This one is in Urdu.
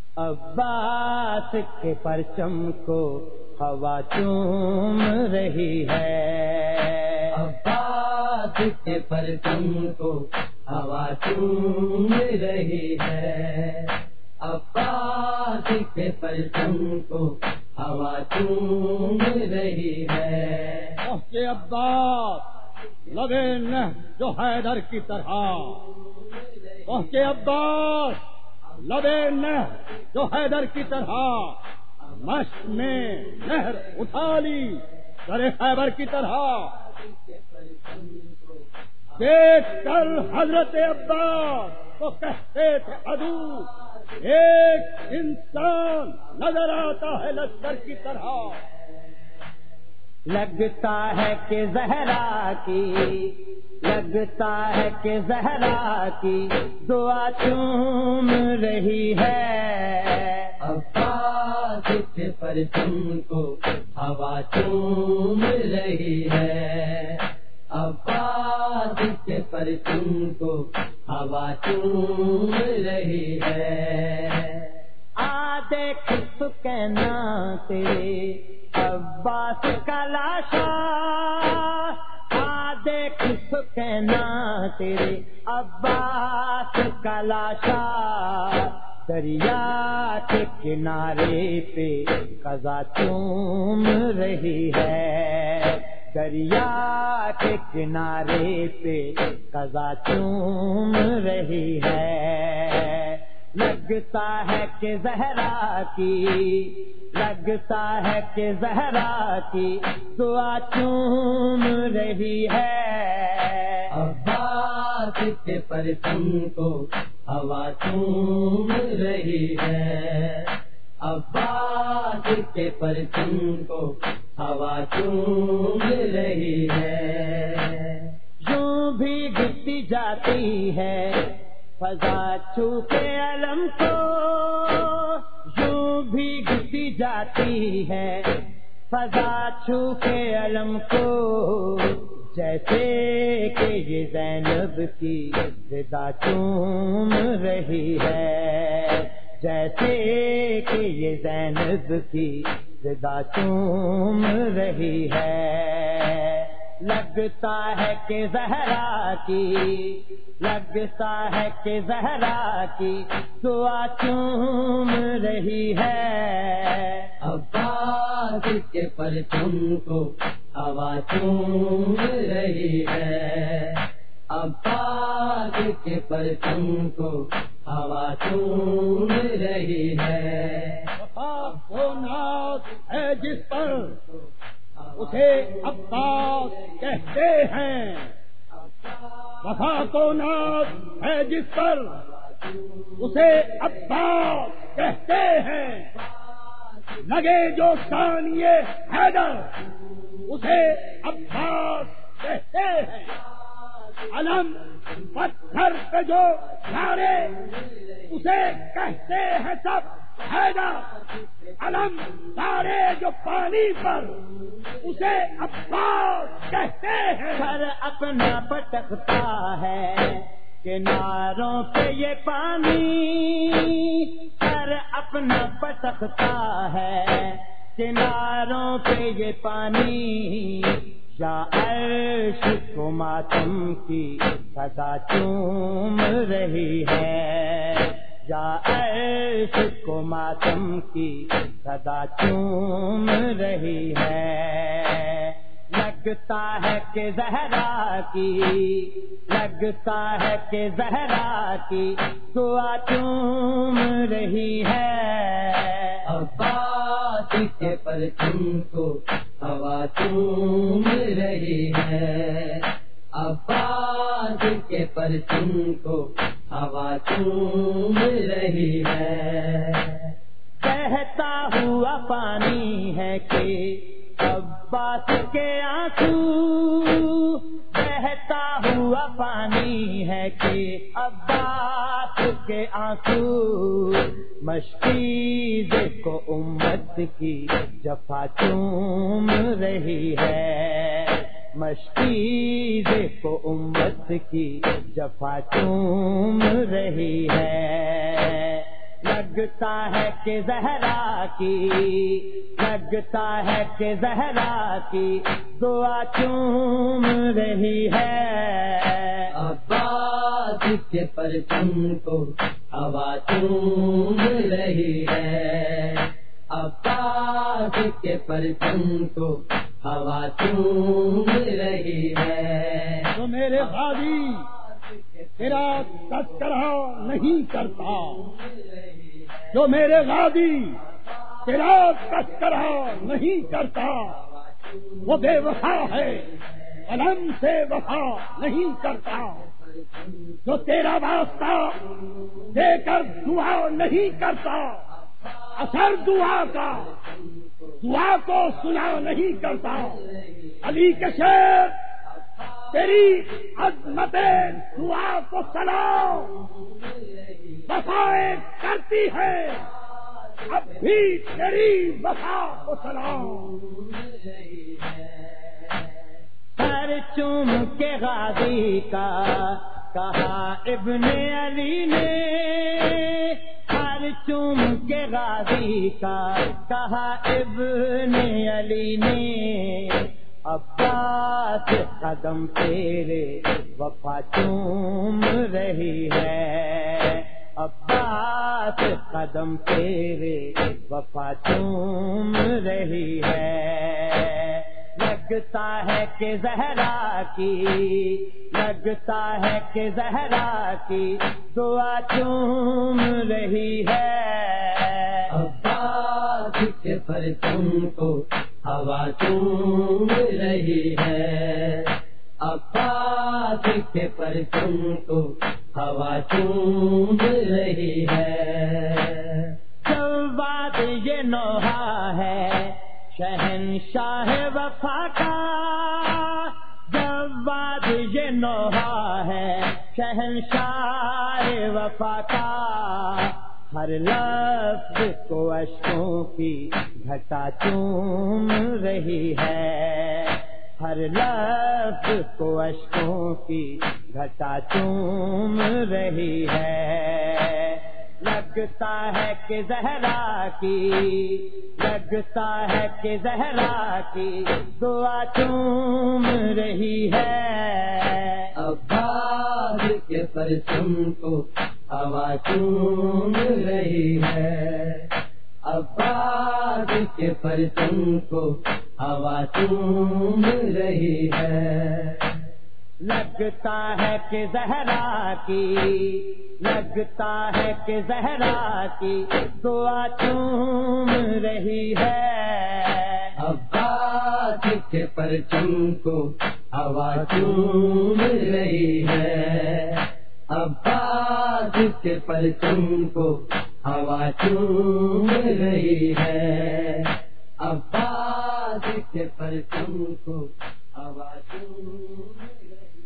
عباس کے پرچم کو ہوا چوم رہی ہے، عباس کے پرچم کو ہوا چوم رہی ہے، عباس کے پرچم کو ہوا چوم رہی ہے۔ کہ عباس لبے نہ جو حیدر کی طرح، کہ عباس لبے نہ جو حیدر کی طرح، مشق میں نہر اٹھا لی سر خیبر کی طرح۔ دیکھ کر حضرت عباس تو کہتے تھے عدو، ایک انسان نظر آتا ہے لشکر کی طرح۔ لگتا ہے کہ زہرا کی، لگتا ہے کہ زہرا کی دعا چوم رہی ہے، عباس کے پرچم کو ہوا چوم رہی ہے، عباس کے پرچم کو ہوا چوم رہی ہے۔ آ دیکھ سکینہ تیرے عباس کا لاشا، آ دیکھ سکینہ تیرے عباس کا لاشا، دریا کے کنارے پہ قضا چوم رہی ہے، دریا کے کنارے پہ قضا چوم رہی ہے۔ لگتا ہے کہ زہرا کی، لگتا ہے کہ زہرا کی دعا چوم رہی ہے، عباس کے پرچم کو ہوا چوم رہی ہے، عباس کے پرچم کو ہوا چوم رہی ہے۔ یوں بھی گرتی جاتی ہے فضا چھو کے علم کو، یوں بھی گرتی جاتی ہے فضا چھو کے علم کو، جیسے کہ یہ زینب کی رضا چوم رہی ہے، جیسے کہ یہ زینب کی رضا چوم رہی ہے۔ لگتا ہے کہ زہرا کی، لگتا ہے کہ زہرا کی دعا چوم رہی ہے، عباس کے پرچم کو ہوا چوم رہی ہے، عباس کے پرچم کو ہوا چوم رہی ہے۔ وفا کو ناز ہے جس پر اسے عباس کہتے ہیں، وفا کو ناز ہے جس پر اسے عباس کہتے ہیں، لگے جو ثانیے حیدر اسے عباس کہتے ہیں، علم پتھر پہ جو جھاڑے اسے کہتے ہیں سب حیدر، علم تارے جو پانی پر اسے عباس کہتے ہیں۔ سر اپنا پٹکتا ہے کناروں پہ یہ پانی، سر اپنا پٹکتا ہے کناروں پہ یہ پانی، یا عرش کو ماتم کی صدا چوم رہی ہے، یا عرش کو ماتم کی صدا چوم رہی ہے۔ لگتا ہے کہ زہرا کی، لگتا ہے کہ زہرا کی دعا چوم رہی ہے، عباس کے پرچم کو ہوا چوم رہی ہے، عباس کے پرچم کو ہوا چوم رہی ہے۔ بہتا ہوا پانی ہے کہ عباس کے آنسو، بہتا ہوا پانی ہے کہ عباس کے آنسو، مشکیز کو امت کی جفا چوم رہی ہے، مشکیز کو امت کی جفا چوم رہی ہے۔ لگتا ہے کہ زہرا کی دعا چوم رہی ہے، عباس کے پرچم کو ہوا چوم رہی ہے، عباس کے پرچم کو ہوا چوم رہی ہے۔ تو میرے غازی تیرا تذکرہ نہیں کرتا، جو میرے غازی تیرا تذکرہ نہیں کرتا وہ بے وفا ہے، علم سے وفا نہیں کرتا، جو تیرا واسطہ دے کر دعا نہیں کرتا، اثر دعا کا دعا کو سنا نہیں کرتا۔ علی کے شیر تیری عظمت دعا کو سلام، وفائیں کرتی ہے اب بھی تیری وفا کو سلام۔ سر چوم کے غازی کا کہا ابن علی نے، سر چوم کے غازی کا کہا ابن علی نے، عباس قدم تیرے وفا چوم رہی ہے، عباس قدم تیرے وفا چوم رہی ہے۔ لگتا ہے کہ زہرا کی دعا چوم رہی ہے، عباس کے پرچم کو ہوا چوم رہی ہے، عباس کے پرچم کو ہوا چوم رہی ہے۔ جب بات یہ نوحہ ہے شہنشاہ وفا کا، جب بات یہ نوحہ ہے شہنشاہ وفا کا، ہر لفظ کو اشکوں کی گھٹا چوم رہی ہے، ہر لفظ کو اشکوں کی گھٹا چوم رہی ہے۔ لگتا ہے کہ زہرا کی دعا چوم رہی ہے، عباس کے پرچم کو ہوا چوم رہی ہے، عباس کے پرچم کو ہوا چوم رہی ہے۔ لگتا ہے کہ زہرا کی دعا چوم رہی ہے، عباس کے پرچم کو ہوا چوم رہی ہے، عباس کے پرچم کو ہوا چوم رہی ہے، عباس کے پرچم کو ہوا چوم رہی ہے۔